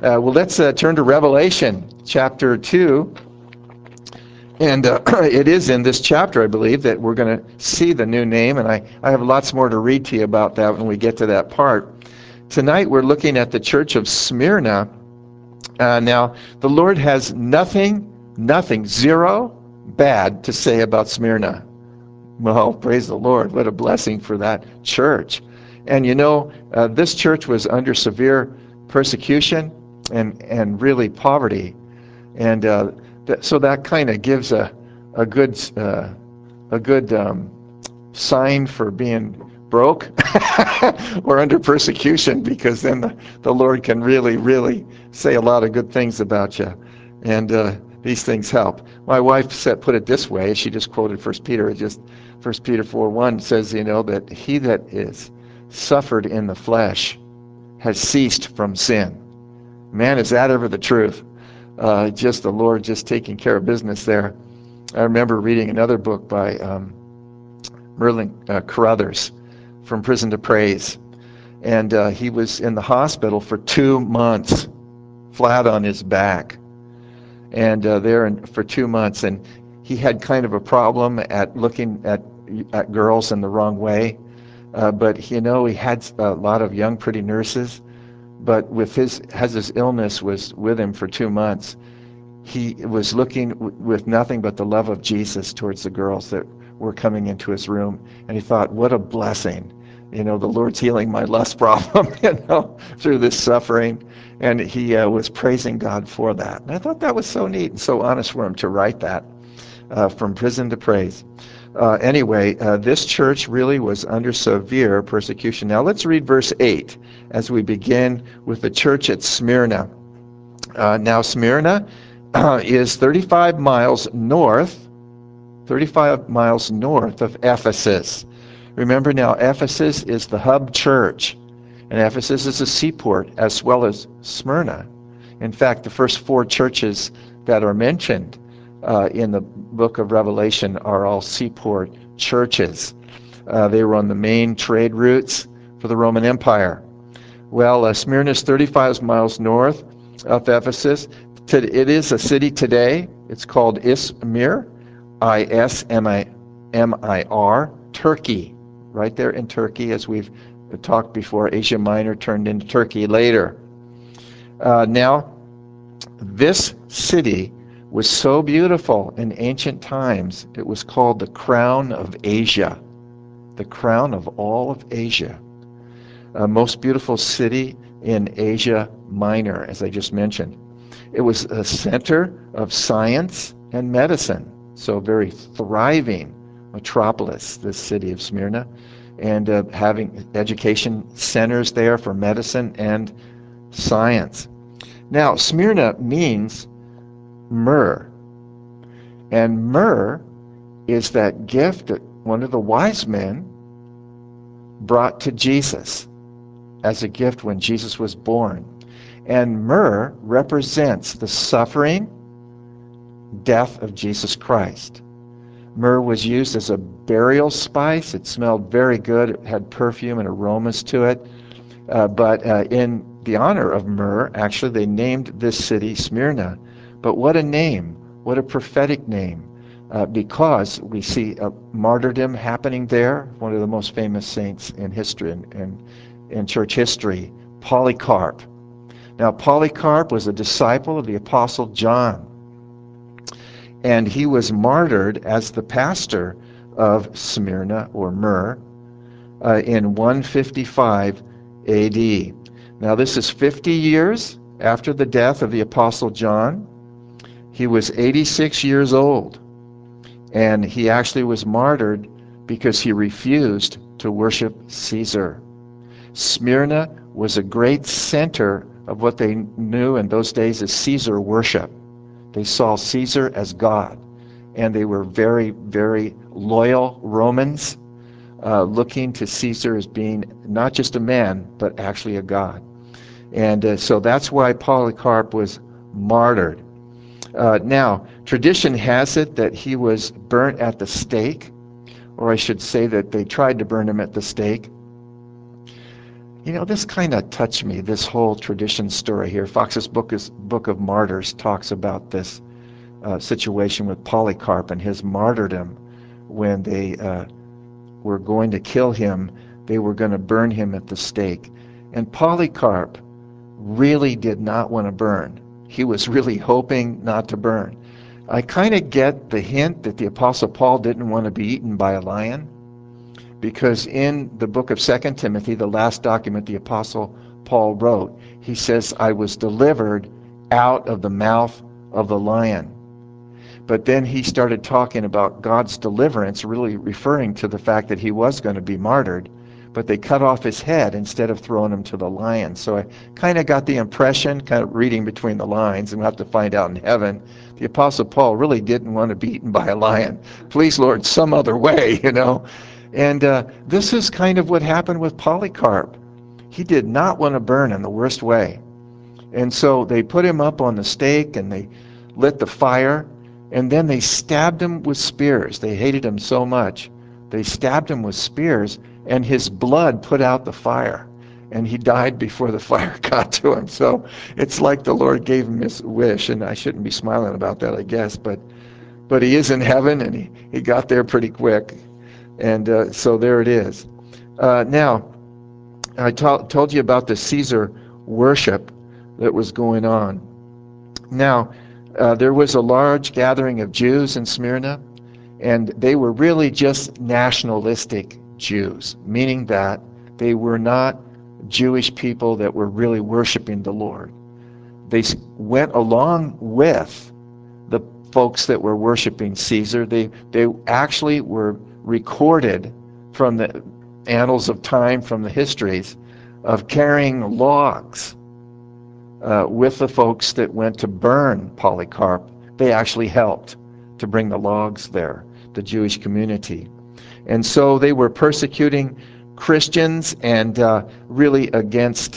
Well, let's turn to Revelation chapter 2. And it is in this chapter, I believe, that we're going to see the new name. And I have lots more to read to you about that when we get to that part. Tonight, we're looking at the church of Smyrna. Now, the Lord has nothing, zero bad to say about Smyrna. Well, praise the Lord. What a blessing for that church. And you know, this church was under severe persecution and really poverty. And so that kind of gives a good sign for being broke or under persecution, because then the Lord can really say a lot of good things about you. And these things help. My wife put it this way. She just quoted 1 Peter. 1 Peter 4:1 says, that he that is suffered in the flesh has ceased from sin. Man, is that ever the truth? Just the Lord just taking care of business there. I remember reading another book by Merlin Carothers, From Prison to Praise. And he was in the hospital for 2 months, flat on his back. And for 2 months. And he had kind of a problem at looking at girls in the wrong way. But, he had a lot of young, pretty nurses. But as his illness was with him for 2 months, he was looking with nothing but the love of Jesus towards the girls that were coming into his room. And he thought, what a blessing. The Lord's healing my lust problem, through this suffering. And he was praising God for that. And I thought that was so neat and so honest for him to write that, From Prison to Praise. Anyway, this church really was under severe persecution. Now let's read verse 8 as we begin with the church at Smyrna. Now Smyrna is 35 miles north of Ephesus. Remember now, Ephesus is the hub church, and Ephesus is a seaport as well as Smyrna. In fact, the first 4 churches that are mentioned in the book of Revelation are all seaport churches. They were on the main trade routes for the Roman Empire. Well, Smyrna is 35 miles north of Ephesus. It is a city today. It's called Izmir, Ismir, Turkey, right there in Turkey, as we've talked before. Asia Minor turned into Turkey later. Now, this city was so beautiful in ancient times, it was called the Crown of Asia, the crown of all of Asia. Most beautiful city in Asia Minor, as I just mentioned. It was a center of science and medicine, so very thriving metropolis, this city of Smyrna, and having education centers there for medicine and science. Now, Smyrna means myrrh, and myrrh is that gift that one of the wise men brought to Jesus as a gift when Jesus was born. And myrrh represents the suffering, death of Jesus Christ. Myrrh was used as a burial spice. It smelled very good. It had perfume and aromas to it. But in the honor of myrrh, actually, they named this city Smyrna. But what a name. What a prophetic name. Because we see a martyrdom happening there. One of the most famous saints in history, in church history, Polycarp. Now, Polycarp was a disciple of the Apostle John, and he was martyred as the pastor of Smyrna, or Myrrh, in 155 AD. Now, this is 50 years after the death of the Apostle John. He was 86 years old, and he actually was martyred because he refused to worship Caesar. Smyrna was a great center of what they knew in those days as Caesar worship. They saw Caesar as God, and they were very, very loyal Romans, looking to Caesar as being not just a man, but actually a god. And so that's why Polycarp was martyred. Now, tradition has it that he was burnt at the stake, or I should say that they tried to burn him at the stake. This kind of touched me, this whole tradition story here. Fox's Book of Martyrs talks about this situation with Polycarp and his martyrdom. When they were going to kill him, they were going to burn him at the stake. And Polycarp really did not want to burn. He was really hoping not to burn. I kind of get the hint that the Apostle Paul didn't want to be eaten by a lion, because in the book of 2 Timothy, the last document the Apostle Paul wrote, he says, I was delivered out of the mouth of the lion. But then he started talking about God's deliverance, really referring to the fact that he was going to be martyred, but they cut off his head instead of throwing him to the lion. So I kind of got the impression, kind of reading between the lines, and we'll have to find out in heaven, the Apostle Paul really didn't want to be eaten by a lion. Please, Lord, some other way, And this is kind of what happened with Polycarp. He did not want to burn in the worst way. And so they put him up on the stake and they lit the fire, and then they stabbed him with spears. They hated him so much. They stabbed him with spears, and his blood put out the fire, and he died before the fire got to him. So it's like the Lord gave him his wish, and I shouldn't be smiling about that, I guess, but he is in heaven, and he got there pretty quick. And so there it is. Now, I told you about the Caesar worship that was going on. Now, there was a large gathering of Jews in Smyrna, and they were really just nationalistic Jews, meaning that they were not Jewish people that were really worshiping the Lord. They went along with the folks that were worshiping Caesar. They actually were recorded from the annals of time, from the histories, of carrying logs with the folks that went to burn Polycarp. They actually helped to bring the logs there, the Jewish community. And so they were persecuting Christians and really against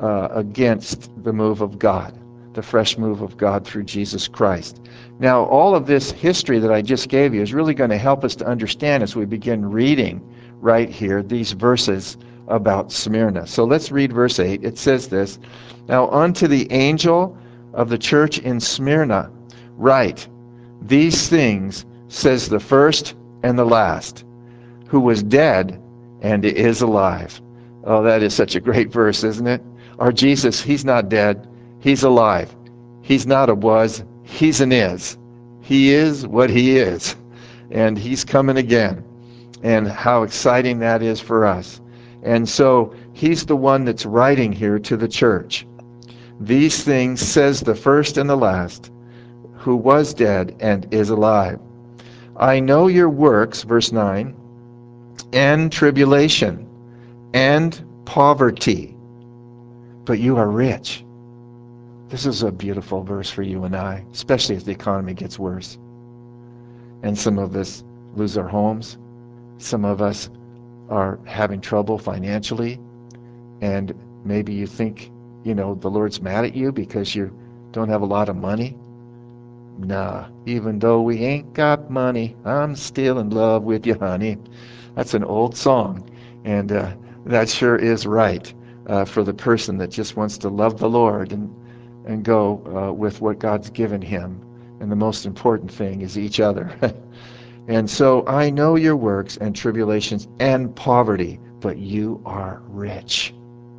the move of God, the fresh move of God through Jesus Christ. Now, all of this history that I just gave you is really going to help us to understand as we begin reading right here these verses about Smyrna. So let's read verse 8. It says this, Now unto the angel of the church in Smyrna write, These things says the first and the last, who was dead and is alive. Oh, that is such a great verse, isn't it? Our Jesus, he's not dead, he's alive. He's not a was, he's an is. He is what he is, and he's coming again. And how exciting that is for us. And so he's the one that's writing here to the church. These things says the first and the last, who was dead and is alive. I know your works, verse 9, and tribulation, and poverty, but you are rich. This is a beautiful verse for you and I, especially as the economy gets worse. And some of us lose our homes. Some of us are having trouble financially. And maybe you think, the Lord's mad at you because you don't have a lot of money. Nah, even though we ain't got money, I'm still in love with you, honey. That's an old song. And that sure is right for the person that just wants to love the Lord and go with what God's given him. And the most important thing is each other. And so I know your works and tribulations and poverty, but you are rich.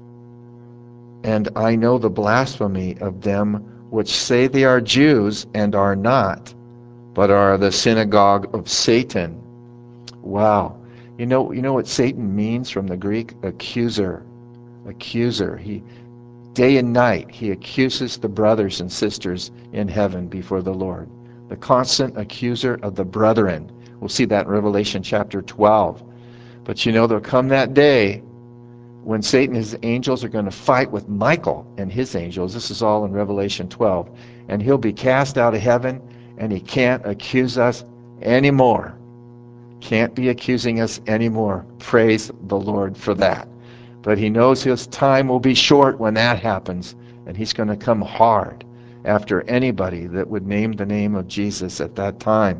And I know the blasphemy of them which say they are Jews and are not, but are the synagogue of Satan. Wow. You know what Satan means from the Greek? Accuser. Accuser. Day and night, he accuses the brothers and sisters in heaven before the Lord. The constant accuser of the brethren. We'll see that in Revelation chapter 12. But there'll come that day when Satan and his angels are going to fight with Michael and his angels. This is all in Revelation 12. And he'll be cast out of heaven, and he can't accuse us anymore. Can't be accusing us anymore. Praise the Lord for that. But he knows his time will be short when that happens, and he's going to come hard after anybody that would name the name of Jesus at that time.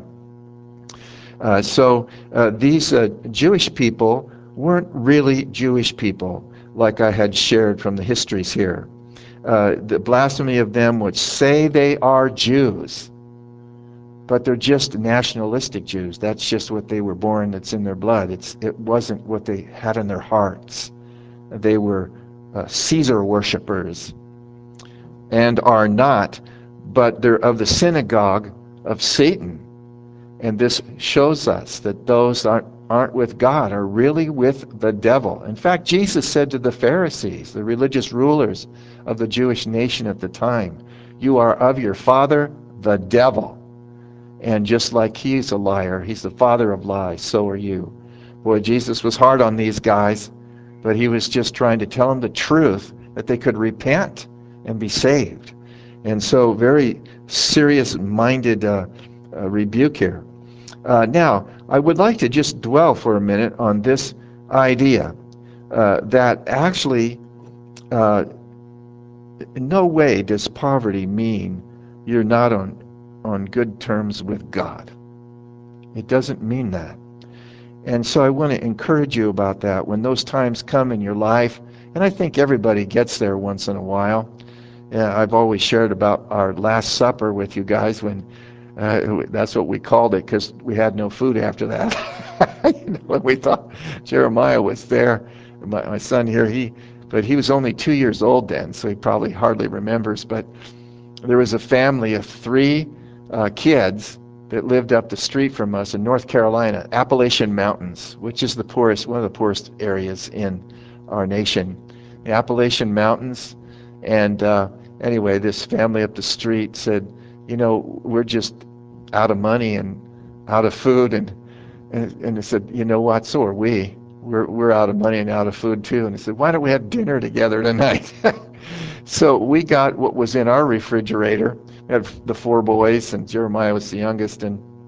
So these Jewish people weren't really Jewish people. like I had shared from the histories here. The blasphemy of them which say they are Jews, but they're just nationalistic Jews. That's just what they were born, it's in their blood. It wasn't what they had in their hearts. They were Caesar worshippers, and are not, but they're of the synagogue of Satan. And this shows us that those aren't with God, are really with the devil. In fact, Jesus said to the Pharisees, the religious rulers of the Jewish nation at the time, you are of your father, the devil. And just like he's a liar, he's the father of lies, so are you. Boy, Jesus was hard on these guys, but he was just trying to tell them the truth, that they could repent and be saved. And so very serious-minded rebuke here. Now, I would like to just dwell for a minute on this idea that actually in no way does poverty mean you're not on good terms with God. It doesn't mean that. And so I want to encourage you about that when those times come in your life, and I think everybody gets there once in a while. I've always shared about our Last Supper with you guys when that's what we called it because we had no food after that. When we thought Jeremiah was there, my son here, but he was only 2 years old then, so he probably hardly remembers. But there was a family of 3 kids that lived up the street from us in North Carolina, Appalachian Mountains, which is one of the poorest areas in our nation. The Appalachian Mountains. And anyway, this family up the street said, we're just out of money and out of food. And they said, you know what, so are we. We're out of money and out of food too. And they said, why don't we have dinner together tonight? So we got what was in our refrigerator. We had the 4 boys, and Jeremiah was the youngest,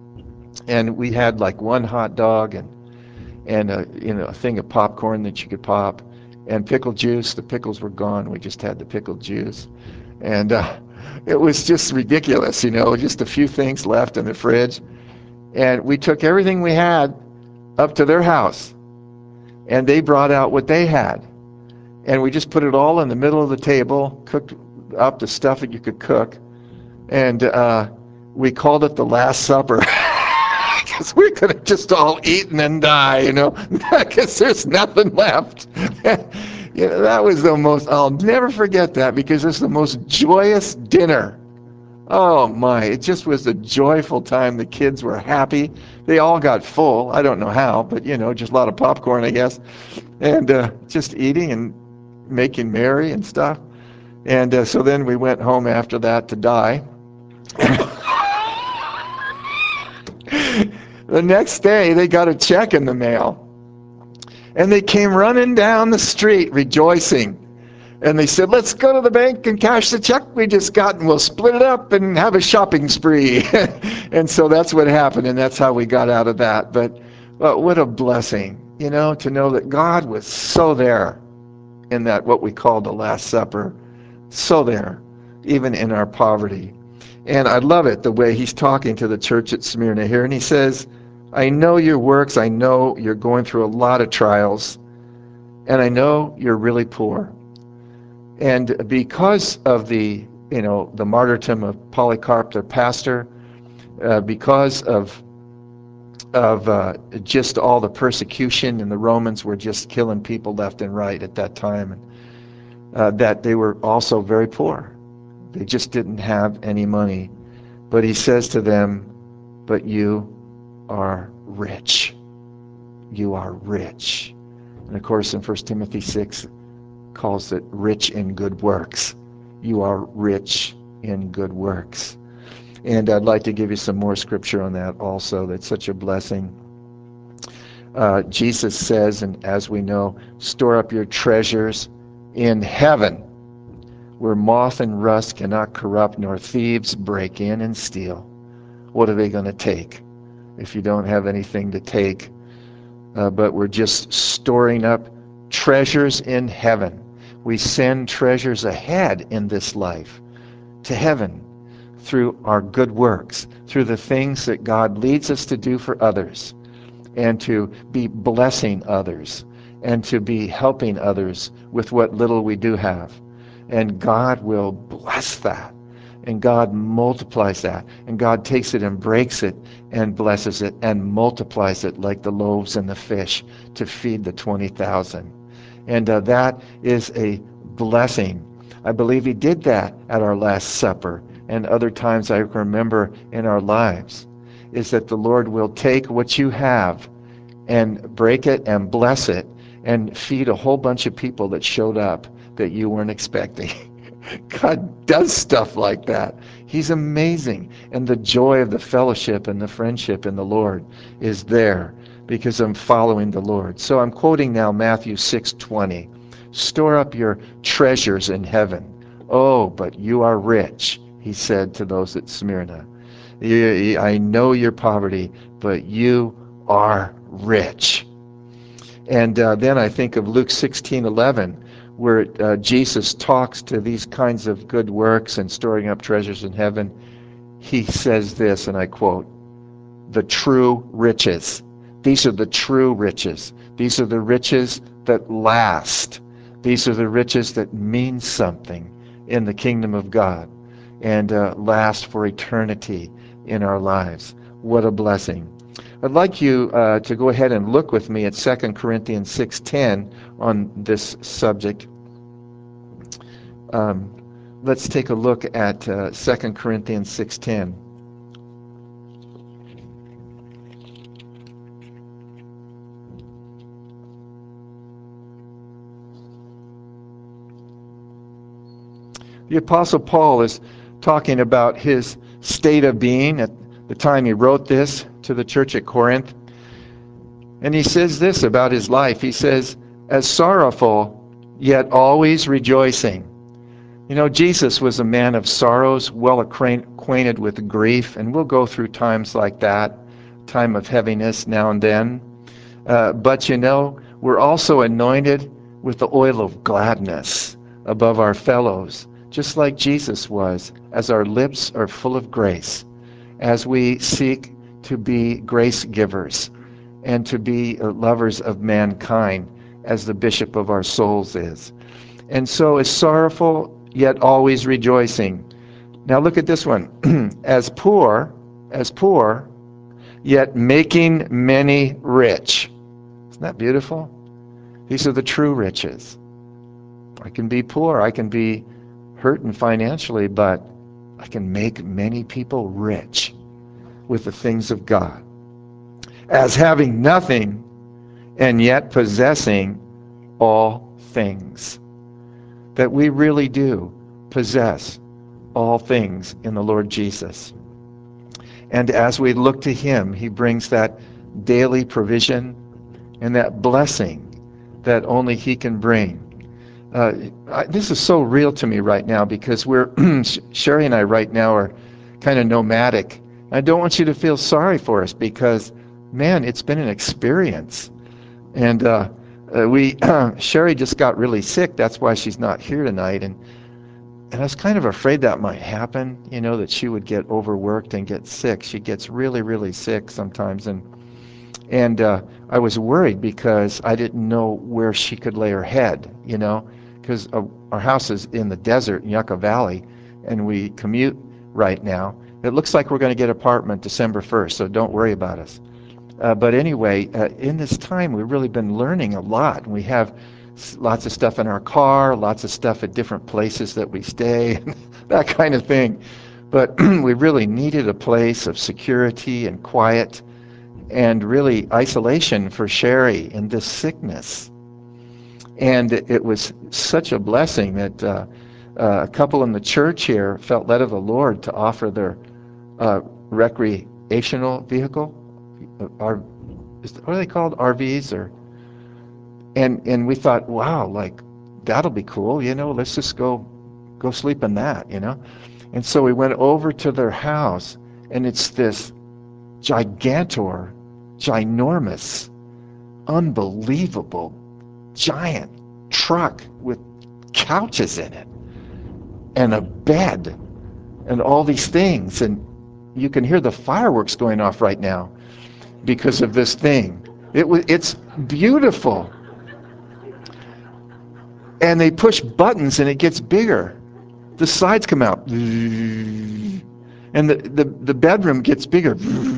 and we had like 1 hot dog and a thing of popcorn that you could pop, and pickle juice. The pickles were gone. We just had the pickled juice, and it was just ridiculous, just a few things left in the fridge. And we took everything we had up to their house, and they brought out what they had. And we just put it all in the middle of the table, cooked up the stuff that you could cook, and we called it the Last Supper. Because we could have just all eaten and die, because there's nothing left. That was I'll never forget that, because it's the most joyous dinner. Oh my, it just was a joyful time. The kids were happy. They all got full. I don't know how, but just a lot of popcorn, I guess. And just eating and making merry and stuff. And so then we went home after that to die. The next day, they got a check in the mail. And they came running down the street rejoicing. And they said, let's go to the bank and cash the check we just got, and we'll split it up and have a shopping spree. And so that's what happened, and that's how we got out of that. But what a blessing, to know that God was so there in that what we call the Last Supper, so there, even in our poverty. And I love it, the way he's talking to the church at Smyrna here. And he says, I know your works. I know you're going through a lot of trials. And I know you're really poor. And because of the martyrdom of Polycarp, their pastor, because of just all the persecution, and the Romans were just killing people left and right at that time, that they were also very poor. They just didn't have any money. But he says to them, but you are rich. You are rich. And of course in 1 Timothy 6 calls it rich in good works. You are rich in good works. And I'd like to give you some more scripture on that also. That's such a blessing. Jesus says, and as we know, store up your treasures in heaven, where moth and rust cannot corrupt, nor thieves break in and steal. What are they going to take if you don't have anything to take? But we're just storing up treasures in heaven. We send treasures ahead in this life to heaven through our good works, through the things that God leads us to do for others, and to be blessing others, and to be helping others with what little we do have. And God will bless that. And God multiplies that. And God takes it and breaks it and blesses it and multiplies it like the loaves and the fish to feed the 20,000. And that is a blessing. I believe he did that at our Last Supper and other times I remember in our lives, is that the Lord will take what you have and break it and bless it and feed a whole bunch of people that showed up that you weren't expecting. God does stuff like that. He's amazing. And the joy of the fellowship and the friendship in the Lord is there because I'm following the Lord. So I'm quoting now Matthew 6:20. Store up your treasures in heaven. Oh, but you are rich, he said to those at Smyrna. I know your poverty, but you are rich. And then I think of Luke 16:11, where Jesus talks to these kinds of good works and storing up treasures in heaven. He says this, and I quote, the true riches. These are the true riches. These are the riches that last. These are the riches that mean something in the kingdom of God and last for eternity in our lives. What a blessing. I'd like you to go ahead and look with me at 2 Corinthians 6:10 on this subject. Let's take a look at 2 Corinthians 6:10. The Apostle Paul is talking about his state of being at the time he wrote this to the church at Corinth. And he says this about his life. He says, as sorrowful, yet always rejoicing. You know, Jesus was a man of sorrows, well acquainted with grief, and we'll go through times like that, time of heaviness now and then. But you know, we're also anointed with the oil of gladness above our fellows, just like Jesus was, as our lips are full of grace, as we seek to be grace givers and to be lovers of mankind, as the bishop of our souls is. And so is sorrowful, yet always rejoicing. Now look at this one. as poor, yet making many rich. Isn't that beautiful? These are the true riches. I can be poor, I can be hurting financially, but I can make many people rich with the things of God. As having nothing and yet possessing all things. That we really do possess all things in the Lord Jesus. And as we look to him, he brings that daily provision and that blessing that only he can bring. This is so real to me right now because we're Sherry and I right now are kind of nomadic. I don't want you to feel sorry for us because, man, it's been an experience. And Sherry just got really sick. That's why she's not here tonight. And I was kind of afraid that might happen, you know, that she would get overworked and get sick. She gets really, really sick sometimes. And I was worried because I didn't know where she could lay her head, you know, because our house is in the desert in Yucca Valley, and we commute right now. It looks like we're going to get an apartment December 1st, so don't worry about us. But anyway, in this time, we've really been learning a lot. We have lots of stuff in our car, lots of stuff at different places that we stay, that kind of thing. But we really needed a place of security and quiet and really isolation for Sherry in this sickness. And it was such a blessing that a couple in the church here felt led of the Lord to offer their recreational vehicle. What are they called? RVs and we thought, wow, like that'll be cool, you know, let's just go sleep in that, you know. And so we went over to their house, and it's this ginormous, unbelievable, giant truck with couches in it and a bed and all these things. And you can hear the fireworks going off right now because of this thing. It's beautiful. and they push buttons and it gets bigger. The sides come out, and the bedroom gets bigger.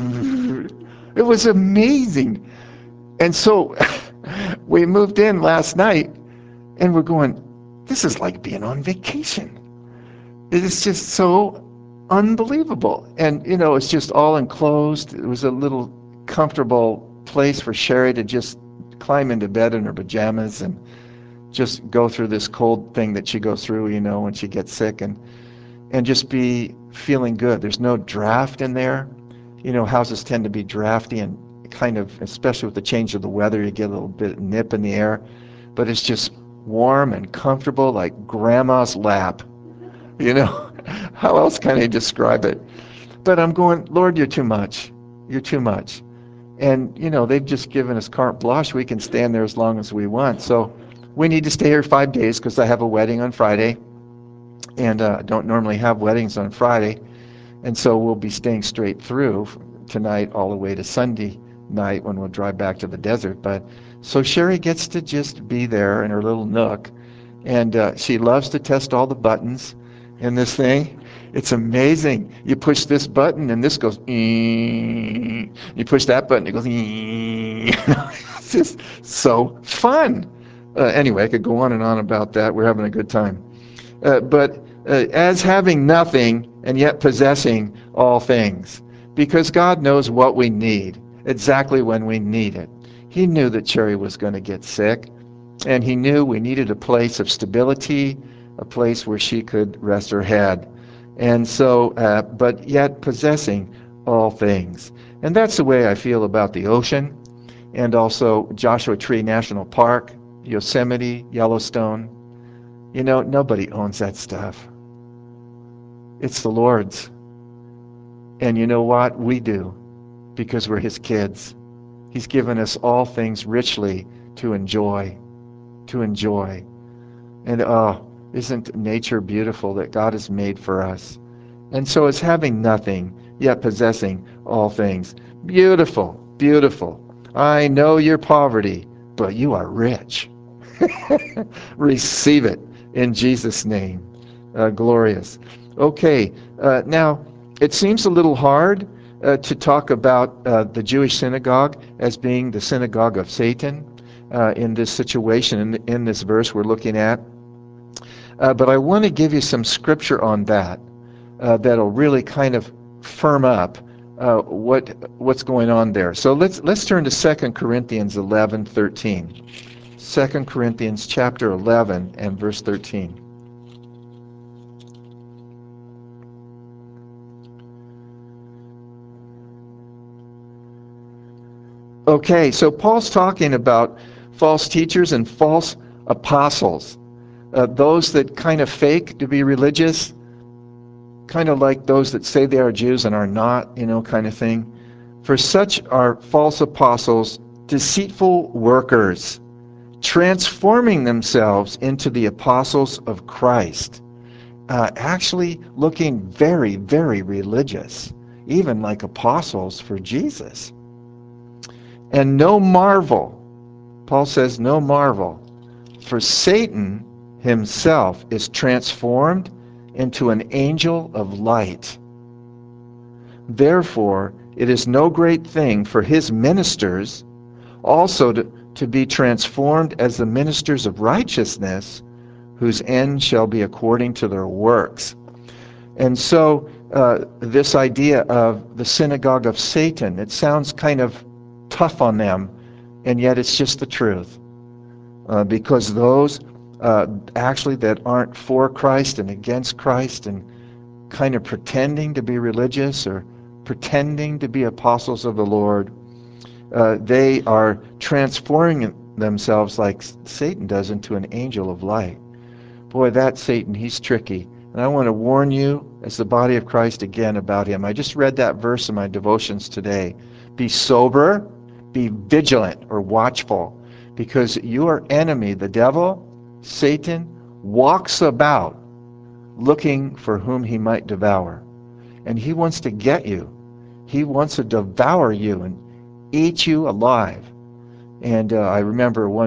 It was amazing. And so we moved in last night, and we're going, this is like being on vacation. It is just so unbelievable. And, it's just all enclosed. It was a little comfortable place for Sherry to just climb into bed in her pajamas and just go through this cold thing that she goes through, when she gets sick, and just be feeling good. There's no draft in there. Houses tend to be drafty and kind of, especially with the change of the weather, you get a little bit of nip in the air. But it's just warm and comfortable, like grandma's lap. How else can I describe it? But I'm going, Lord, you're too much. You're too much. And, they've just given us carte blanche. We can stand there as long as we want. So we need to stay here 5 days because I have a wedding on Friday. And I don't normally have weddings on Friday. And so we'll be staying straight through tonight all the way to Sunday night when we'll drive back to the desert. But so Sherry gets to just be there in her little nook. And she loves to test all the buttons in this thing. It's amazing. You push this button and this goes. You push that button, it goes. It's just so fun. Anyway, I could go on and on about that. We're having a good time. But as having nothing and yet possessing all things, because God knows what we need exactly when we need it. He knew that Cherry was going to get sick, and he knew we needed a place of stability, a place where she could rest her head. And so, but yet possessing all things. And that's the way I feel about the ocean, and also Joshua Tree National Park, Yosemite, Yellowstone. Nobody owns that stuff. It's the Lord's. And you know what? We do, because we're his kids. He's given us all things richly to enjoy. And isn't nature beautiful that God has made for us? And so it's having nothing, yet possessing all things. Beautiful, beautiful. I know your poverty, but you are rich. Receive it in Jesus' name. Glorious. Okay, now it seems a little hard to talk about the Jewish synagogue as being the synagogue of Satan in this situation, in this verse we're looking at. But I want to give you some scripture on that that'll really kind of firm up what's going on there. So let's turn to 2 Corinthians 11:13. 2 Corinthians chapter 11 and verse 13. Okay, so Paul's talking about false teachers and false apostles, those that kind of fake to be religious, kind of like those that say they are Jews and are not, kind of thing. For such are false apostles, deceitful workers, transforming themselves into the apostles of Christ, actually looking very, very religious, even like apostles for Jesus. And no marvel, Paul says, no marvel, for Satan himself is transformed into an angel of light. Therefore, it is no great thing for his ministers also to be transformed as the ministers of righteousness, whose end shall be according to their works. And so this idea of the synagogue of Satan, it sounds kind of tough on them, and yet it's just the truth. Because those actually that aren't for Christ and against Christ and kind of pretending to be religious or pretending to be apostles of the Lord, they are transforming themselves like Satan does into an angel of light. Boy, that Satan, he's tricky. And I want to warn you as the body of Christ again about him. I just read that verse in my devotions today. Be sober, be vigilant or watchful, because your enemy, the devil, Satan, walks about looking for whom he might devour. And he wants to get you. He wants to devour you and eat you alive. And I remember one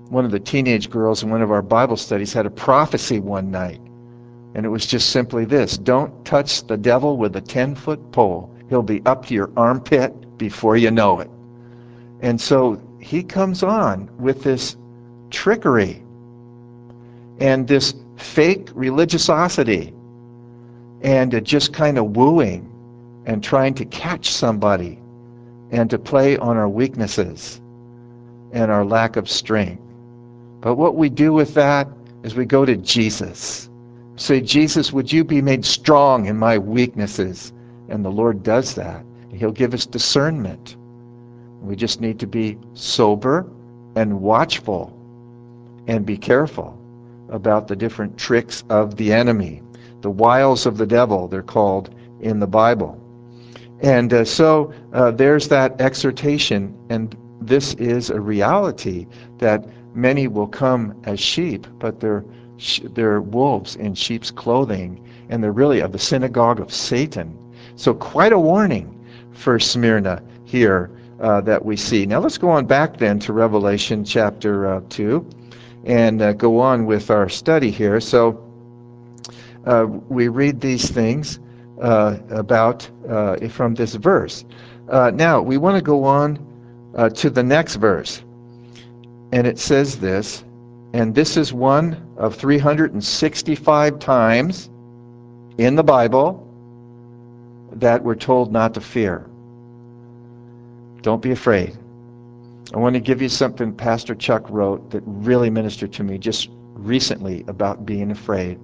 One of the teenage girls in one of our Bible studies had a prophecy one night, and it was just simply this: don't touch the devil with a 10-foot pole. He'll be up to your armpit before you know it. And so he comes on with this trickery and this fake religiosity and just kind of wooing and trying to catch somebody and to play on our weaknesses and our lack of strength. But what we do with that is we go to Jesus. Say, Jesus, would you be made strong in my weaknesses? And the Lord does that. He'll give us discernment. We just need to be sober and watchful and be careful about the different tricks of the enemy. The wiles of the devil, they're called in the Bible. And so there's that exhortation, and this is a reality that many will come as sheep, but they're wolves in sheep's clothing, and they're really of the synagogue of Satan. So quite a warning for Smyrna here that we see. Now let's go on back then to Revelation chapter 2 and go on with our study here. So we read these things about from this verse. Now we want to go on to the next verse, and it says this, and this is one of 365 times in the Bible that we're told not to fear. Don't be afraid. I want to give you something Pastor Chuck wrote that really ministered to me just recently about being afraid.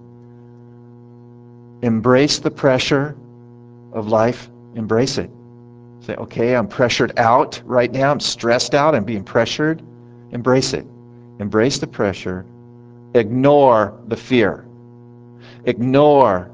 Embrace the pressure of life. Embrace it. Say, okay, I'm pressured out right now. I'm stressed out. I'm being pressured. Embrace it. Embrace the pressure. Ignore the fear. Ignore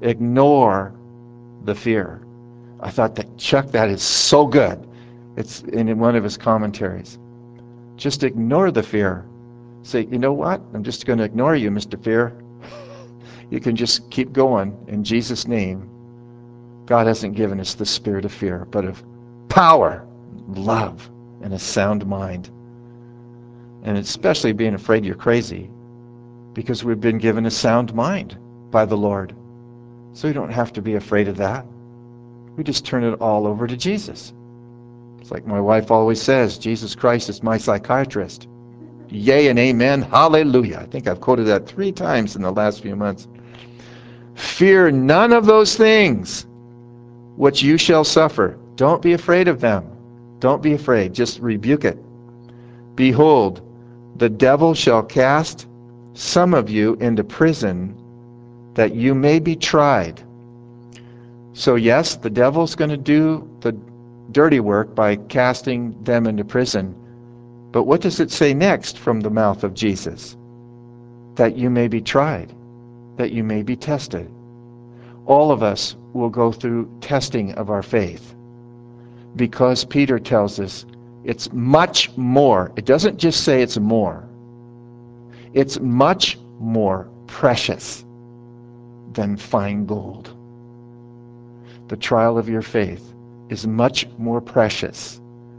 the fear. I thought that, Chuck, that is so good. It's in one of his commentaries. Just ignore the fear. Say, you know what? I'm just going to ignore you, Mr. Fear. You can just keep going in Jesus' name. God hasn't given us the spirit of fear, but of power, love, and a sound mind. And especially being afraid you're crazy, because we've been given a sound mind by the Lord. So you don't have to be afraid of that. We just turn it all over to Jesus. It's like my wife always says, Jesus Christ is my psychiatrist. Yay and amen, hallelujah. I think I've quoted that 3 times in the last few months. Fear none of those things which you shall suffer. Don't be afraid of them. Don't be afraid. Just rebuke it. Behold, the devil shall cast some of you into prison that you may be tried. So yes, the devil's going to do the dirty work by casting them into prison. But what does it say next from the mouth of Jesus? That you may be tried, that you may be tested. All of us will go through testing of our faith, because Peter tells us it's much more. It doesn't just say it's more. It's much more precious than fine gold. The trial of your faith is much more precious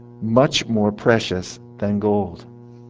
than gold.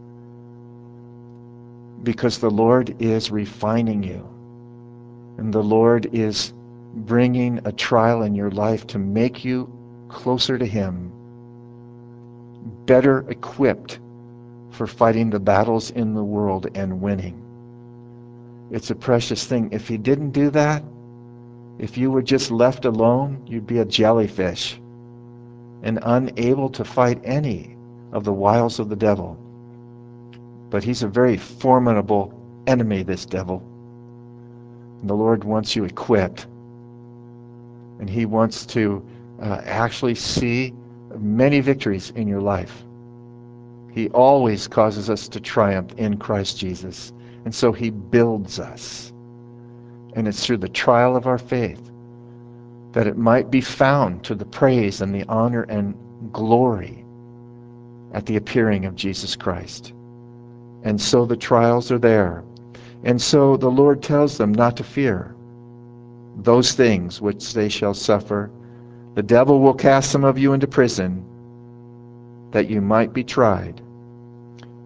Because the Lord is refining you, and the Lord is bringing a trial in your life to make you closer to Him, better equipped for fighting the battles in the world and winning. It's a precious thing. If He didn't do that, if you were just left alone, you'd be a jellyfish and unable to fight any of the wiles of the devil. But he's a very formidable enemy, this devil. And the Lord wants you equipped. And He wants to actually see many victories in your life. He always causes us to triumph in Christ Jesus. And so He builds us. And it's through the trial of our faith that it might be found to the praise and the honor and glory at the appearing of Jesus Christ. And so the trials are there. And so the Lord tells them not to fear those things which they shall suffer. The devil will cast some of you into prison that you might be tried.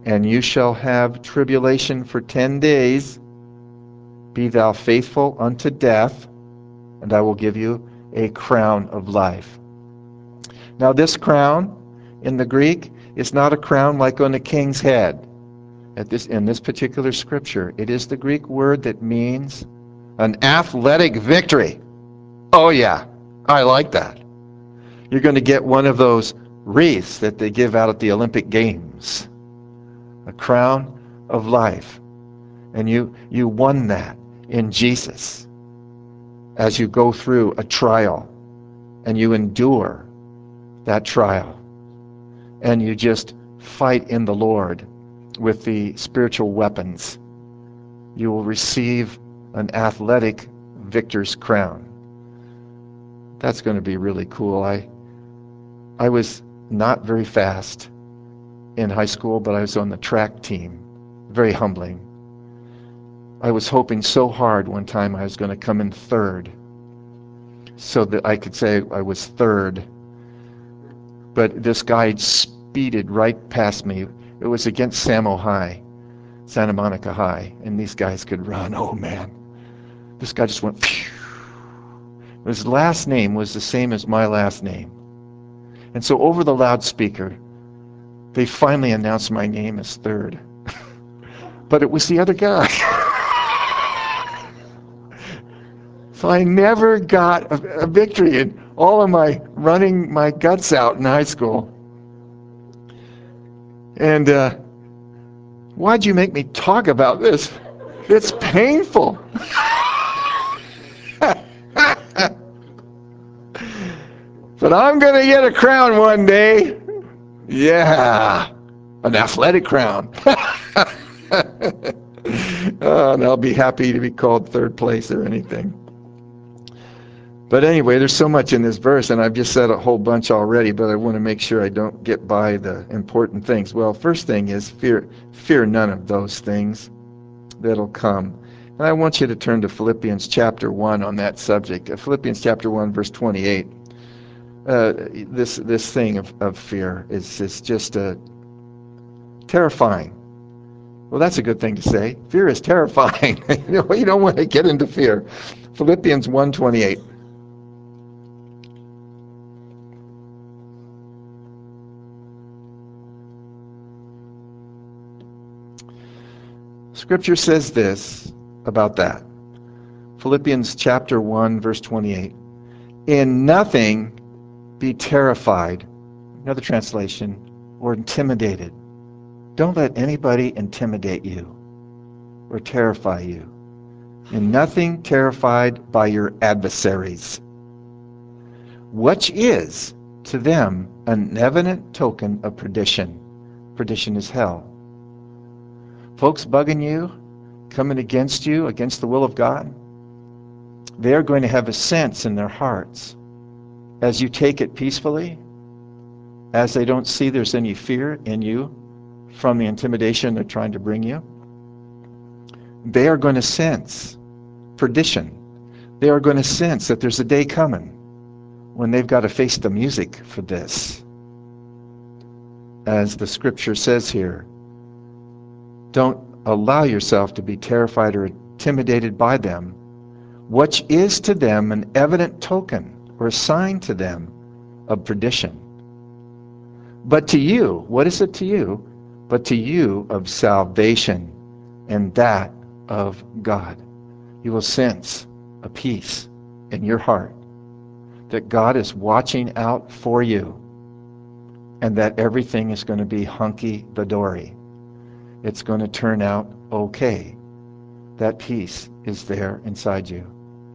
And you shall have tribulation for 10 days. Be thou faithful unto death, and I will give you a crown of life. Now this crown in the Greek is not a crown like on a king's head. In this particular scripture, it is the Greek word that means an athletic victory. Oh yeah, I like that. You're going to get one of those wreaths that they give out at the Olympic Games. A crown of life. And you won that in Jesus as you go through a trial and you endure that trial and you just fight in the Lord with the spiritual weapons. You will receive an athletic victor's crown. That's going to be really cool. I was not very fast in high school, but I was on the track team. Very humbling. I was hoping so hard one time I was going to come in third so that I could say I was third. But this guy speeded right past me. It was against Samo High, Santa Monica High, and these guys could run. Oh man. This guy just went phew. His last name was the same as my last name. And so over the loudspeaker, they finally announced my name as third. But it was the other guy. So I never got a victory in all of my running my guts out in high school. And why'd you make me talk about this? It's painful. But I'm going to get a crown one day. Yeah, an athletic crown. And I'll be happy to be called third place or anything. But anyway, there's so much in this verse, and I've just said a whole bunch already, but I want to make sure I don't get by the important things. Well, first thing is fear none of those things that'll come. And I want you to turn to Philippians chapter 1 on that subject. Philippians chapter 1, verse 28. This thing of fear is just terrifying. Well, that's a good thing to say. Fear is terrifying. You don't want to get into fear. Philippians 1:28. Scripture says this about that. Philippians chapter 1, verse 28. In nothing be terrified, another translation, or intimidated. Don't let anybody intimidate you or terrify you. In nothing terrified by your adversaries, which is to them an evident token of perdition. Perdition is hell. Folks bugging you, coming against you, against the will of God, they are going to have a sense in their hearts as you take it peacefully, as they don't see there's any fear in you from the intimidation they're trying to bring you. They are going to sense perdition. They are going to sense that there's a day coming when they've got to face the music for this. As the scripture says here, don't allow yourself to be terrified or intimidated by them, which is to them an evident token or a sign to them of perdition. But to you, what is it to you? But to you of salvation, and that of God. You will sense a peace in your heart that God is watching out for you and that everything is going to be hunky-dory. It's going to turn out okay. That peace is there inside you.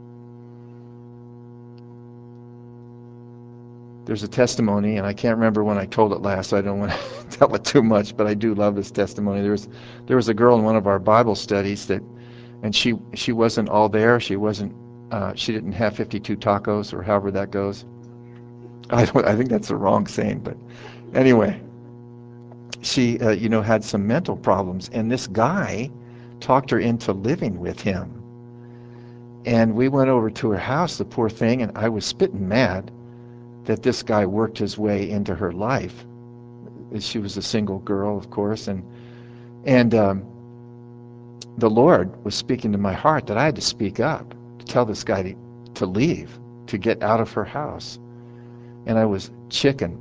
There's a testimony, and I can't remember when I told it last, so I don't want to tell it too much, but I do love this testimony. There was a girl in one of our Bible studies and she wasn't all there. She didn't have 52 tacos, or however that goes. I think that's the wrong saying, but anyway, she had some mental problems, and this guy talked her into living with him. And we went over to her house, the poor thing, and I was spitting mad that this guy worked his way into her life. She was a single girl, of course, and And the Lord was speaking to my heart that I had to speak up, to tell this guy to leave, to get out of her house. And I was chicken.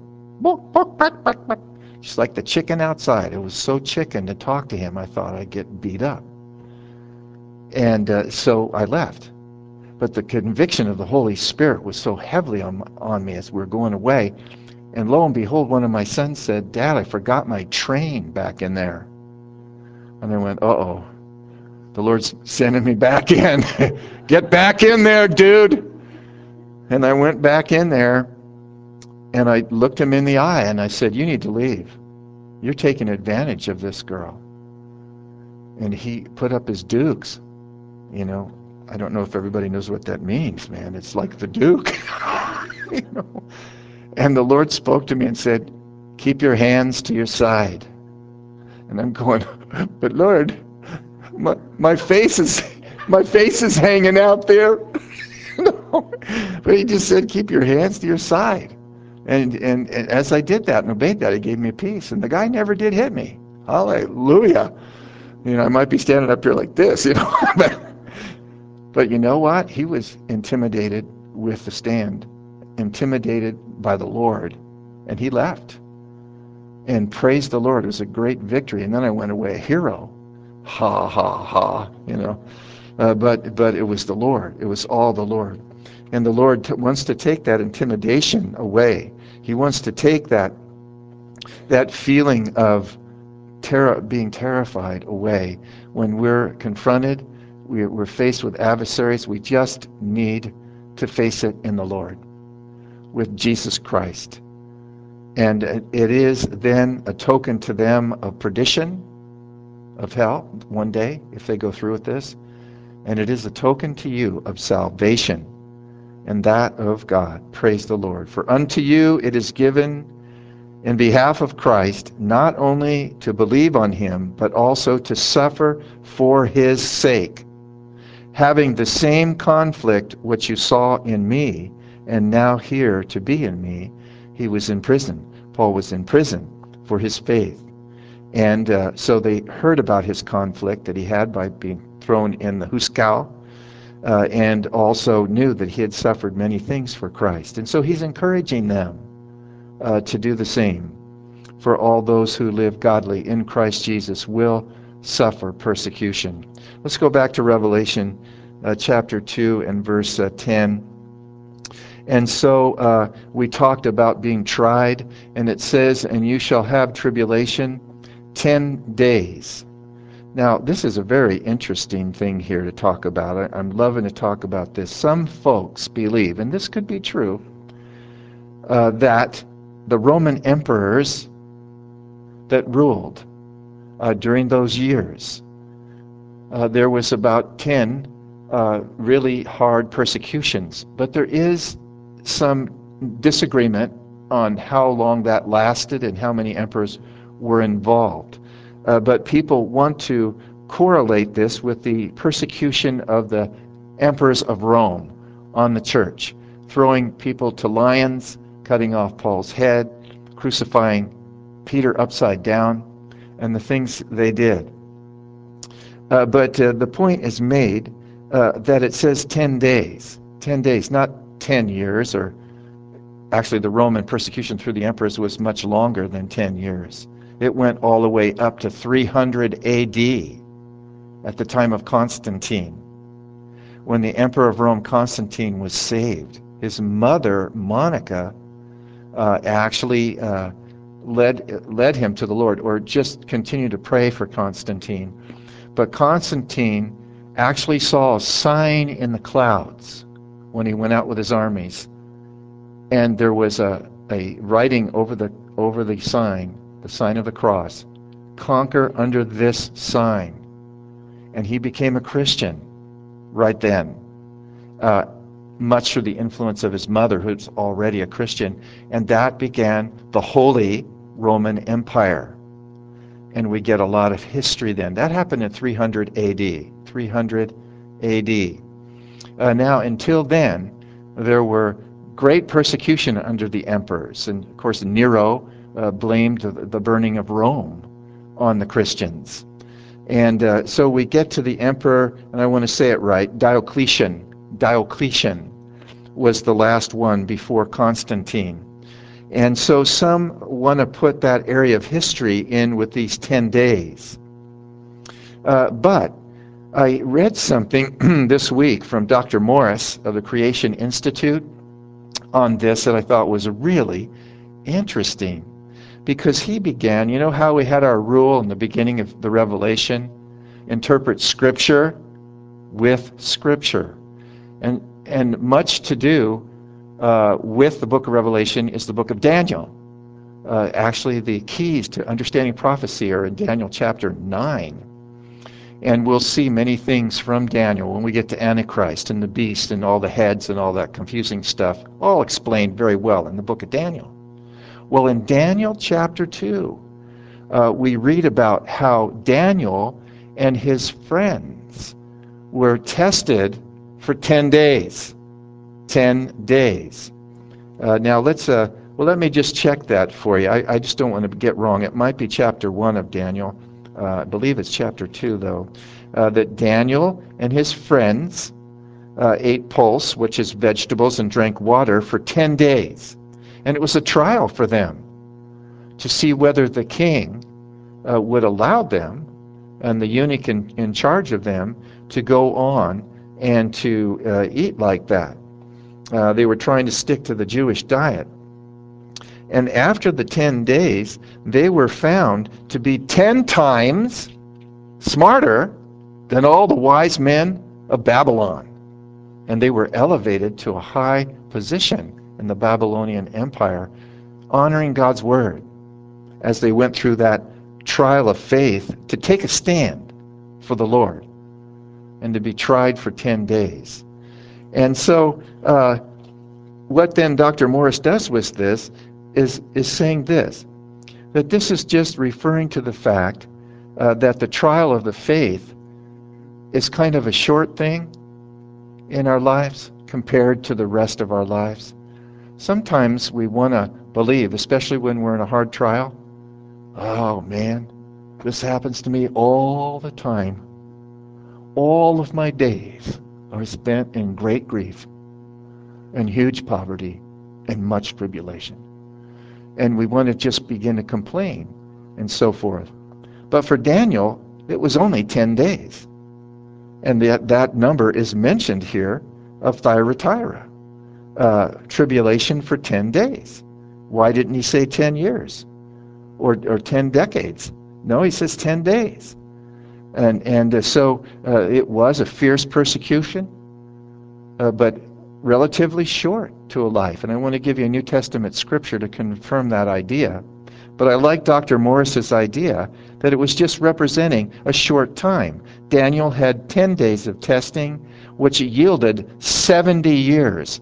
Just like the chicken outside. It was so chicken to talk to him, I thought I'd get beat up. And so I left. But the conviction of the Holy Spirit was so heavily on me as we were going away. And lo and behold, one of my sons said, "Dad, I forgot my train back in there." And I went, uh-oh, the Lord's sending me back in. Get back in there, dude. And I went back in there, and I looked him in the eye, and I said, "You need to leave. You're taking advantage of this girl." And he put up his dukes. You know, I don't know if everybody knows what that means, man. It's like the Duke. You know? And the Lord spoke to me and said, "Keep your hands to your side." And I'm going, "But Lord, my face is hanging out there." No. But he just said, "Keep your hands to your side." And as I did that and obeyed that, he gave me peace. And the guy never did hit me. Hallelujah. You know, I might be standing up here like this, you know. But you know what? He was intimidated with the stand, intimidated by the Lord, and he left. And praise the Lord, it was a great victory. And then I went away a hero. Ha, ha, ha, you know. But it was the Lord. It was all the Lord. And the Lord wants to take that intimidation away. He wants to take that feeling of being terrified away. When we're confronted, we're faced with adversaries, we just need to face it in the Lord, with Jesus Christ. And it is then a token to them of perdition, of hell, one day, if they go through with this. And it is a token to you of salvation, and that of God. Praise the Lord. For unto you it is given in behalf of Christ, not only to believe on him, but also to suffer for his sake, having the same conflict which you saw in me, and now here to be in me. He was in prison. Paul was in prison for his faith. And so they heard about his conflict that he had by being thrown in the Huskau, and also knew that he had suffered many things for Christ. And so he's encouraging them to do the same. For all those who live godly in Christ Jesus will suffer persecution. Let's go back to Revelation chapter 2 and verse 10. And so we talked about being tried, and it says, "And you shall have tribulation 10 days." Now, this is a very interesting thing here to talk about. I'm loving to talk about this. Some folks believe, and this could be true, that the Roman emperors that ruled during those years, there was about 10 really hard persecutions. But there is some disagreement on how long that lasted and how many emperors were involved. But people want to correlate this with the persecution of the emperors of Rome on the church, throwing people to lions, cutting off Paul's head, crucifying Peter upside down, and the things they did. But the point is made that it says 10 days. 10 days, not 10 years, or actually the Roman persecution through the emperors was much longer than 10 years. It went all the way up to 300 AD at the time of Constantine, when the emperor of Rome, Constantine, was saved. His mother, Monica, actually led him to the Lord, or just continued to pray for Constantine. But Constantine actually saw a sign in the clouds when he went out with his armies, and there was a writing over the sign of the cross: "Conquer under this sign." And he became a Christian right then, much through the influence of his mother, who's already a Christian. And that began the Holy Roman Empire. And we get a lot of history then. That happened in 300 AD. 300 AD. Now, until then, there were great persecution under the emperors. And of course, Nero blamed the burning of Rome on the Christians. And so we get to the emperor, and I want to say it right, Diocletian. Diocletian was the last one before Constantine. And so some want to put that area of history in with these 10 days. But I read something this week from Dr. Morris of the Creation Institute on this that I thought was really interesting. Because he began, you know how we had our rule in the beginning of the Revelation? Interpret Scripture with Scripture. And much to do with the book of Revelation is the book of Daniel. Actually, the keys to understanding prophecy are in Daniel chapter 9. And we'll see many things from Daniel when we get to Antichrist and the beast and all the heads and all that confusing stuff, all explained very well in the book of Daniel. Well, in Daniel chapter 2, we read about how Daniel and his friends were tested for 10 days. 10 days. Now let me just check that for you. I just don't want to get wrong. It might be chapter 1 of Daniel. I believe it's chapter 2, though. That Daniel and his friends ate pulse, which is vegetables, and drank water for 10 days. And it was a trial for them to see whether the king would allow them and the eunuch in charge of them to go on and to eat like that. They were trying to stick to the Jewish diet. And after the 10 days, they were found to be 10 times smarter than all the wise men of Babylon. And they were elevated to a high position in the Babylonian Empire, honoring God's word as they went through that trial of faith to take a stand for the Lord and to be tried for 10 days. And so what then Dr. Morris does with this is saying this, that this is just referring to the fact that the trial of the faith is kind of a short thing in our lives compared to the rest of our lives. Sometimes we want to believe, especially when we're in a hard trial, oh man, this happens to me all the time. All of my days are spent in great grief and huge poverty and much tribulation. And we want to just begin to complain and so forth. But for Daniel, it was only 10 days. And that number is mentioned here of Thyatira. Tribulation for 10 days. Why didn't he say 10 years or 10 decades? No, he says 10 days. And so it was a fierce persecution, but relatively short to a life. And I want to give you a New Testament scripture to confirm that idea. But I like Dr. Morris's idea that it was just representing a short time. Daniel had 10 days of testing, which yielded 70 years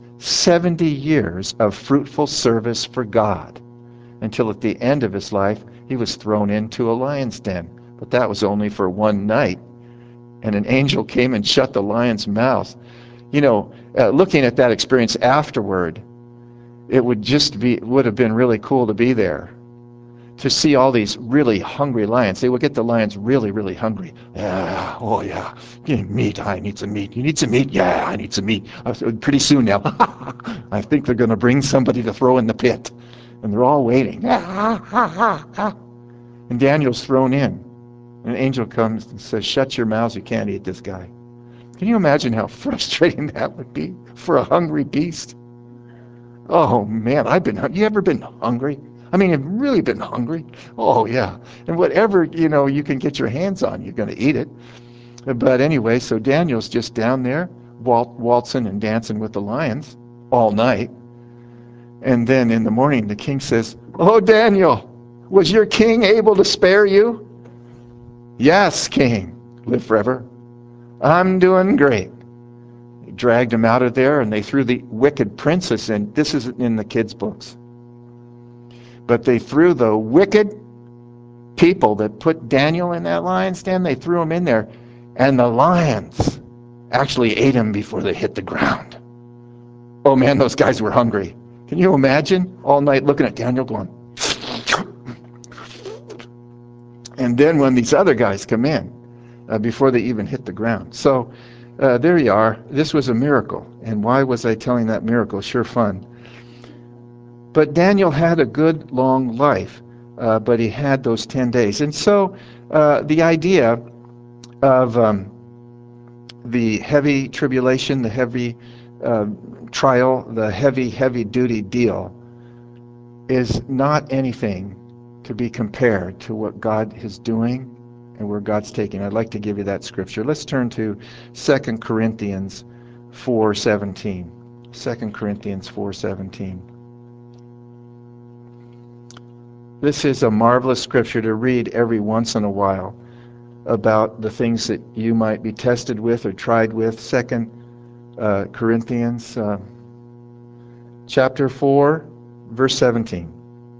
of fruitful service for God, until at the end of his life, he was thrown into a lion's den. But that was only for one night. And an angel came and shut the lion's mouth. You know, looking at that experience afterward, it would have been really cool to be there, to see all these really hungry lions. They would get the lions really, really hungry. Yeah, oh yeah, meat, I need some meat. You need some meat? Yeah, I need some meat. Pretty soon now, I think they're going to bring somebody to throw in the pit. And they're all waiting. And Daniel's thrown in. An angel comes and says, shut your mouths, you can't eat this guy. Can you imagine how frustrating that would be for a hungry beast? Oh man, you ever been hungry? I mean, you've really been hungry? Oh yeah. And whatever, you can get your hands on, you're going to eat it. But anyway, so Daniel's just down there waltzing and dancing with the lions all night. And then in the morning, the king says, oh, Daniel, was your king able to spare you? Yes, king, live forever. I'm doing great. They dragged him out of there, and they threw the wicked princess in. This isn't in the kids' books. But they threw the wicked people that put Daniel in that lion's den, they threw him in there, and the lions actually ate him before they hit the ground. Oh man, those guys were hungry. Can you imagine all night looking at Daniel going, and then when these other guys come in, before they even hit the ground. So there you are. This was a miracle. And why was I telling that miracle? Sure fun. But Daniel had a good long life, but he had those 10 days. And so the idea of the heavy tribulation, the heavy trial, the heavy duty deal is not anything to be compared to what God is doing and where God's taking. I'd like to give you that scripture. Let's turn to 2 Corinthians 4:17. 2 Corinthians 4:17. This is a marvelous scripture to read every once in a while about the things that you might be tested with or tried with. 2 Corinthians chapter 4, verse 17.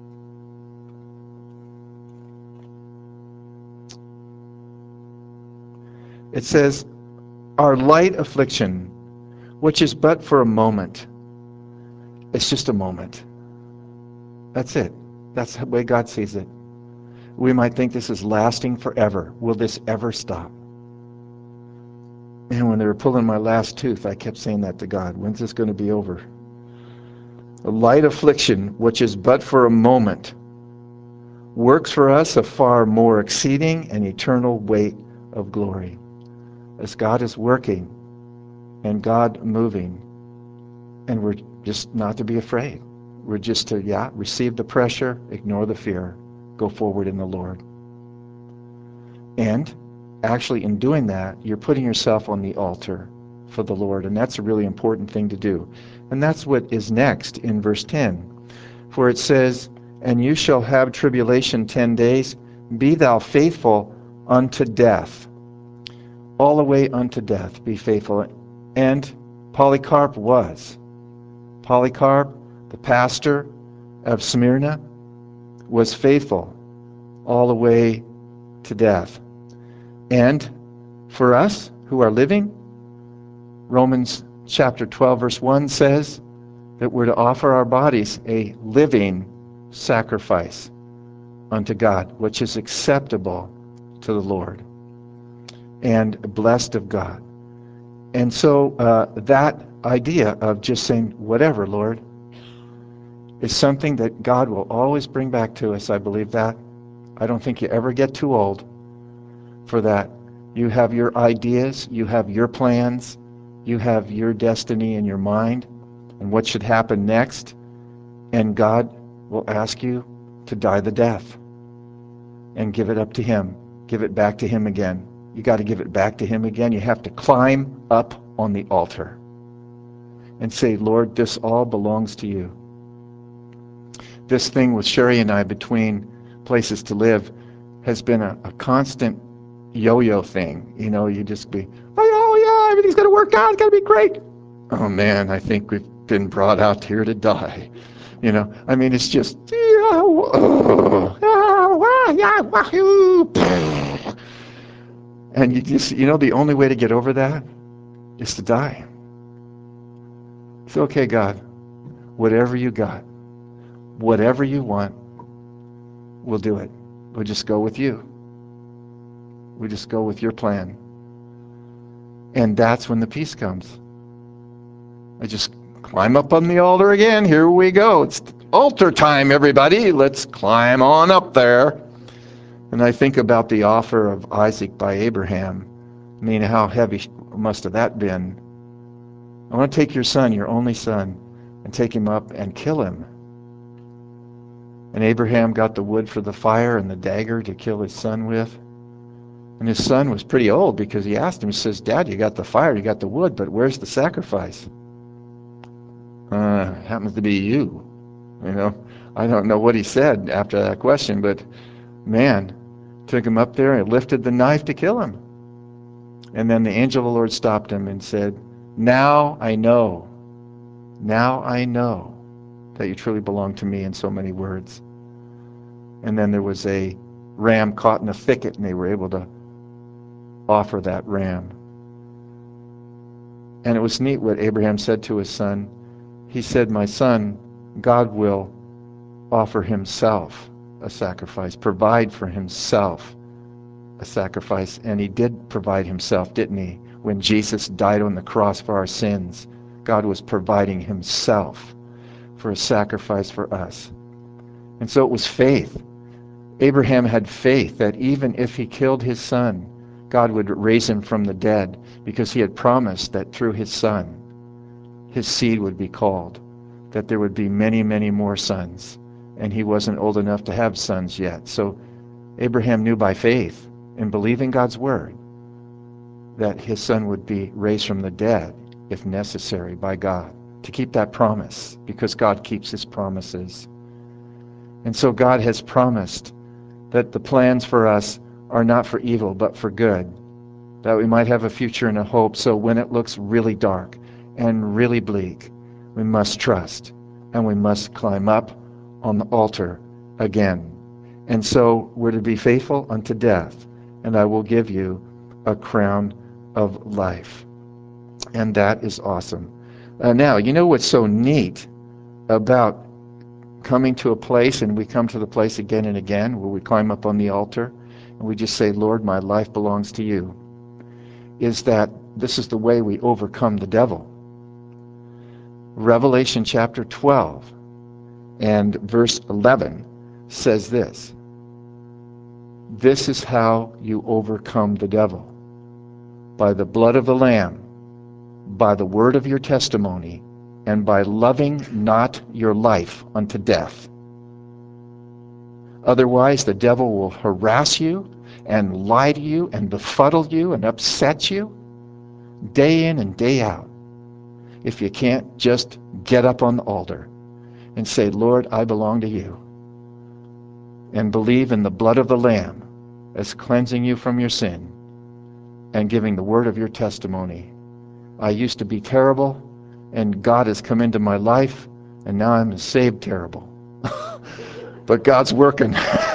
It says, our light affliction, which is but for a moment. It's just a moment. That's it. That's the way God sees it. We might think this is lasting forever. Will this ever stop? And when they were pulling my last tooth, I kept saying that to God. When's this going to be over? A light affliction, which is but for a moment, works for us a far more exceeding and eternal weight of glory. As God is working and God moving, and we're just not to be afraid. We're just to, receive the pressure, ignore the fear, go forward in the Lord. And actually in doing that, you're putting yourself on the altar for the Lord, and that's a really important thing to do. And that's what is next in verse 10. For it says, and you shall have tribulation 10 days, be thou faithful unto death. All the way unto death, be faithful. And Polycarp was. Polycarp, the pastor of Smyrna, was faithful all the way to death. And for us who are living, Romans chapter 12 verse 1 says that we're to offer our bodies a living sacrifice unto God, which is acceptable to the Lord and blessed of God. And so that idea of just saying, whatever, Lord, is something that God will always bring back to us. I believe that. I don't think you ever get too old for that. You have your ideas, you have your plans, you have your destiny in your mind and what should happen next, and God will ask you to die the death and give it up to Him. Give it back to Him again. You got to give it back to Him again. You have to climb up on the altar and say, Lord, this all belongs to you. This thing with Sherry and I between places to live has been a constant yo-yo thing. You know, you just be, oh yeah, everything's going to work out. It's going to be great. Oh man, I think we've been brought out here to die. You know, I mean, it's just, and you just, the only way to get over that is to die. It's okay, God. Whatever you got, whatever you want, we'll do it. We'll just go with you. We just go with your plan. And that's when the peace comes. I just climb up on the altar again. Here we go. It's altar time, everybody. Let's climb on up there. And I think about the offer of Isaac by Abraham. I mean, how heavy must have that been? I want to take your son, your only son, and take him up and kill him. And Abraham got the wood for the fire and the dagger to kill his son with. And his son was pretty old because he asked him, he says, Dad, you got the fire, you got the wood, but where's the sacrifice? Happens to be you. I don't know what he said after that question, but man, took him up there and lifted the knife to kill him. And then the angel of the Lord stopped him and said, now I know that you truly belong to me, in so many words. And then there was a ram caught in a thicket, and they were able to offer that ram. And it was neat what Abraham said to his son. He said, my son, God will offer himself a sacrifice, provide for himself a sacrifice, and he did provide himself, didn't he? When Jesus died on the cross for our sins, God was providing himself for a sacrifice for us. And so it was faith. Abraham had faith that even if he killed his son, God would raise him from the dead, because he had promised that through his son, his seed would be called, that there would be many, many more sons. And he wasn't old enough to have sons yet. So Abraham knew by faith, in believing God's word, that his son would be raised from the dead, if necessary, by God, to keep that promise, because God keeps his promises. And so God has promised that the plans for us are not for evil, but for good, that we might have a future and a hope. So when it looks really dark and really bleak, we must trust, and we must climb up on the altar again. And so we're to be faithful unto death, and I will give you a crown of life. And that is awesome. Now, you know what's so neat about coming to a place, and we come to the place again and again, where we climb up on the altar, and we just say, Lord, my life belongs to you, is that this is the way we overcome the devil. Revelation chapter 12 and verse 11 says this: this is how you overcome the devil, by the blood of the Lamb, by the word of your testimony, and by loving not your life unto death. Otherwise, the devil will harass you and lie to you and befuddle you and upset you day in and day out, if you can't just get up on the altar and say, Lord, I belong to you, and believe in the blood of the Lamb as cleansing you from your sin and giving the word of your testimony. I used to be terrible, and God has come into my life, and now I'm saved terrible. But God's working.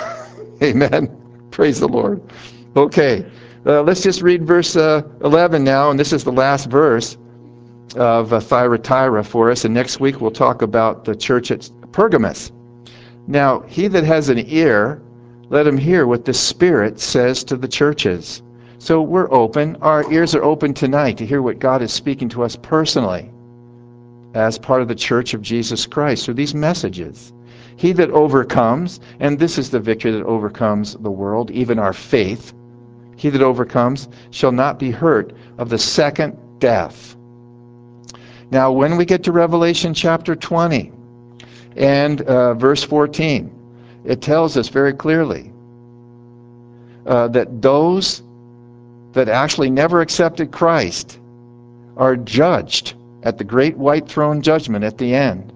Amen. Praise the Lord. Okay, let's just read verse 11 now, and this is the last verse of Thyatira for us, and next week we'll talk about the church at Pergamos. Now, he that has an ear, let him hear what the Spirit says to the churches. So we're open. Our ears are open tonight to hear what God is speaking to us personally as part of the Church of Jesus Christ through these messages. He that overcomes, and this is the victory that overcomes the world, even our faith, he that overcomes shall not be hurt of the second death. Now, when we get to Revelation chapter 20 and verse 14, it tells us very clearly that those that actually never accepted Christ are judged at the great white throne judgment at the end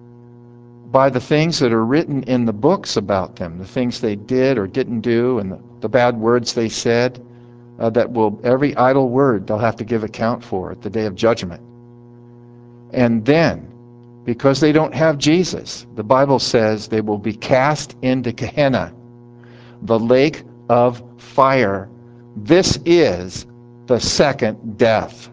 by the things that are written in the books about them, the things they did or didn't do, and the bad words they said, that will, every idle word they'll have to give account for at the day of judgment. And then, because they don't have Jesus, the Bible says they will be cast into Gehenna, the lake of fire. This is the second death.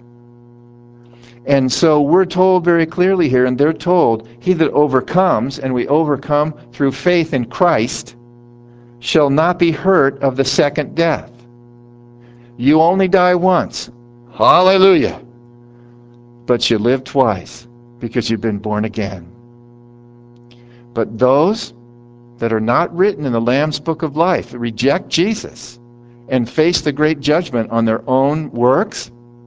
And so we're told very clearly here, and they're told, he that overcomes, and we overcome through faith in Christ, shall not be hurt of the second death. You only die once. Hallelujah. But you live twice because you've been born again. But those that are not written in the Lamb's Book of Life, that reject Jesus and face the great judgment on their own works,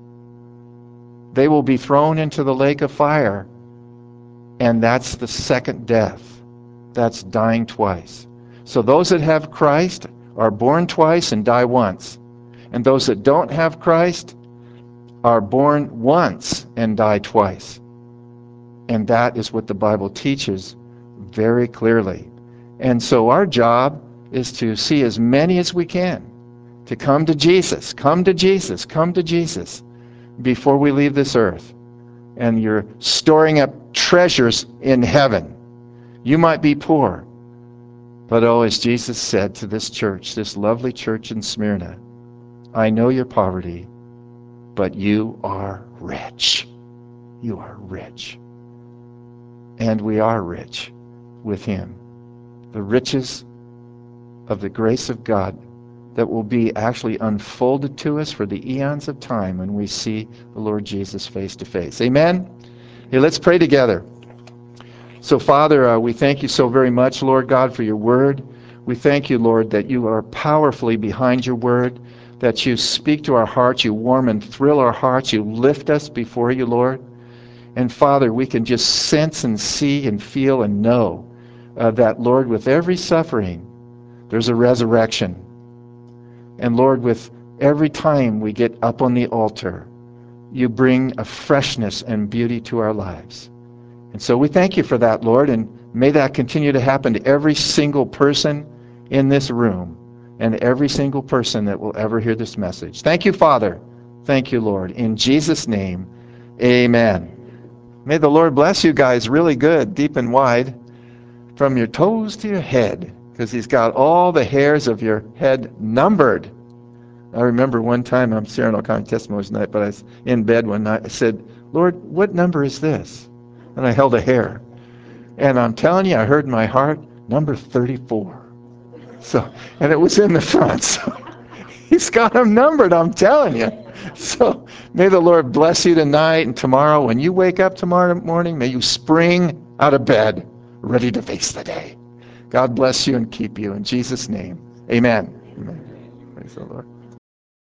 they will be thrown into the lake of fire, and that's the second death. That's dying twice. So those that have Christ are born twice and die once. And those that don't have Christ are born once and die twice. And that is what the Bible teaches very clearly. And so our job is to see as many as we can to come to Jesus, come to Jesus, come to Jesus before we leave this earth. And you're storing up treasures in heaven. You might be poor, but as Jesus said to this church, this lovely church in Smyrna, I know your poverty, but you are rich. You are rich. And we are rich with him. The riches of the grace of God that will be actually unfolded to us for the eons of time when we see the Lord Jesus face to face. Amen? Hey, let's pray together. So, Father, we thank you so very much, Lord God, for your word. We thank you, Lord, that you are powerfully behind your word, that you speak to our hearts, you warm and thrill our hearts, you lift us before you, Lord. And Father, we can just sense and see and feel and know that, Lord, with every suffering, there's a resurrection. And Lord, with every time we get up on the altar, you bring a freshness and beauty to our lives. And so we thank you for that, Lord, and may that continue to happen to every single person in this room and every single person that will ever hear this message. Thank you, Father. Thank you, Lord. In Jesus' name, amen. May the Lord bless you guys really good, deep and wide, from your toes to your head, because he's got all the hairs of your head numbered. I remember one time, I'm sharing all kinds of testimonies tonight, but I was in bed one night. I said, Lord, what number is this? And I held a hair. And I'm telling you, I heard in my heart, number 34. So, and it was in the front. So he's got them numbered, I'm telling you. So may the Lord bless you tonight and tomorrow. When you wake up tomorrow morning, may you spring out of bed, ready to face the day. God bless you and keep you in Jesus' name. Amen. Amen. Praise the Lord.